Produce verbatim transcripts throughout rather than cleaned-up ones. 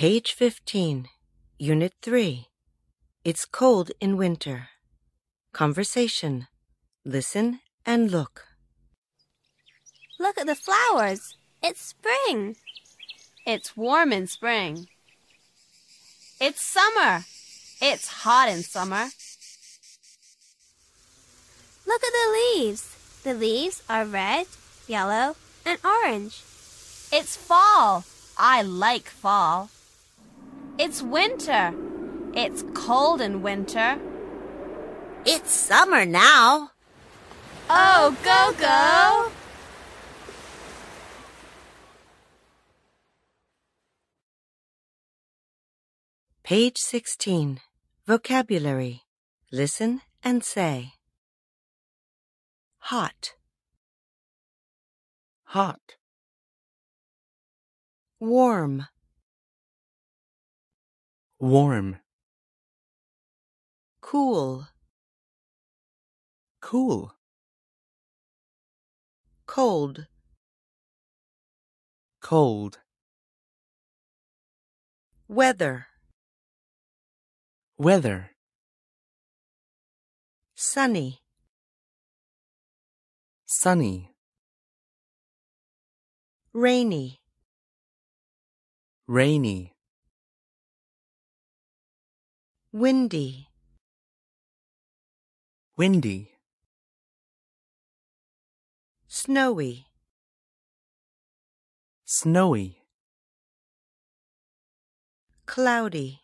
Page fifteen, Unit three. It's cold in winter. Conversation. Listen and look. Look at the flowers. It's spring. It's warm in spring. It's summer. It's hot in summer. Look at the leaves. The leaves are red, yellow, and orange. It's fall. I like fall. It's winter. It's cold in winter. It's summer now. Oh, go, go! Page sixteen. Vocabulary. Listen and say. Hot. Hot. Warm. Warm. Cool. Cool. Cold. Cold. Weather. Weather. Sunny. Sunny. Rainy. Rainy. Windy. Windy. Snowy. Snowy. Cloudy.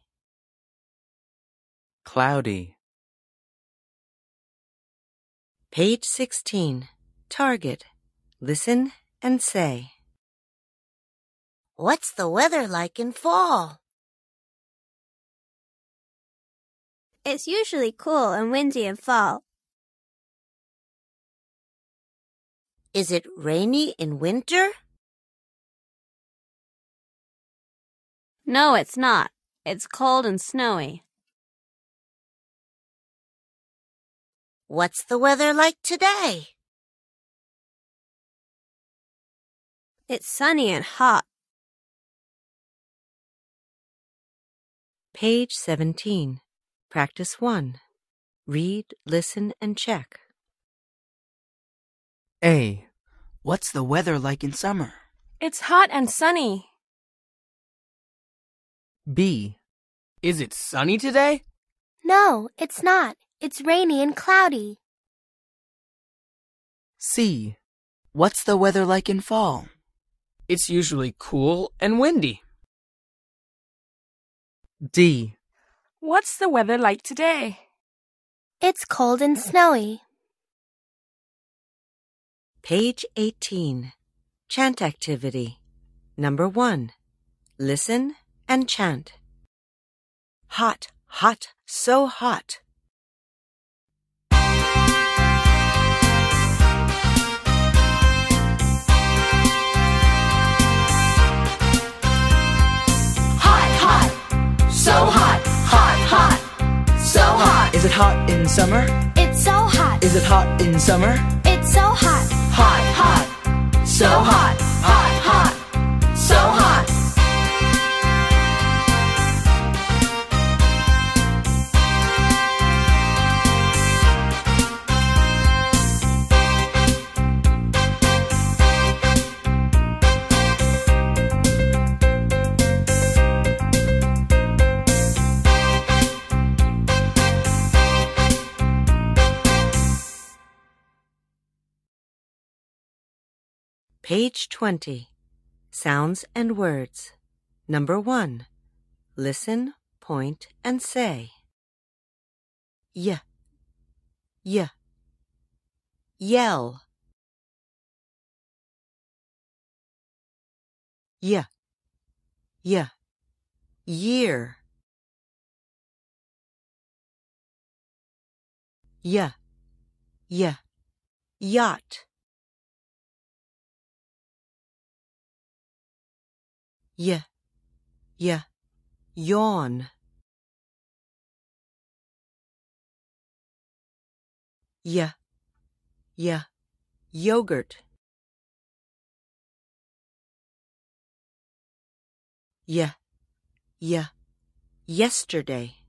Cloudy. Page sixteen. Target. Listen and say. What's the weather like in fall? It's usually cool and windy in fall. Is it rainy in winter? No, it's not. It's cold and snowy. What's the weather like today? It's sunny and hot. Page seventeen. Practice one. Read, listen, and check. A. What's the weather like in summer? It's hot and sunny. B. Is it sunny today? No, it's not. It's rainy and cloudy. C. What's the weather like in fall? It's usually cool and windy. D. What's the weather like today? It's cold and snowy. Page eighteen. Chant activity. Number one. Listen and chant. Hot, hot, so hot. So hot, hot, hot, so hot. Is it hot in summer? It's so hot. Is it hot in summer? It's so hot. Hot, hot, so hot, hot, hot, so hot. Page twenty. Sounds and words. Number one. Listen, point, and say. Y. Y. Yell. Y. Y. Year. Y. Y. Yacht. Y, y, yawn. Y, y, yogurt. Y, Y. Yesterday.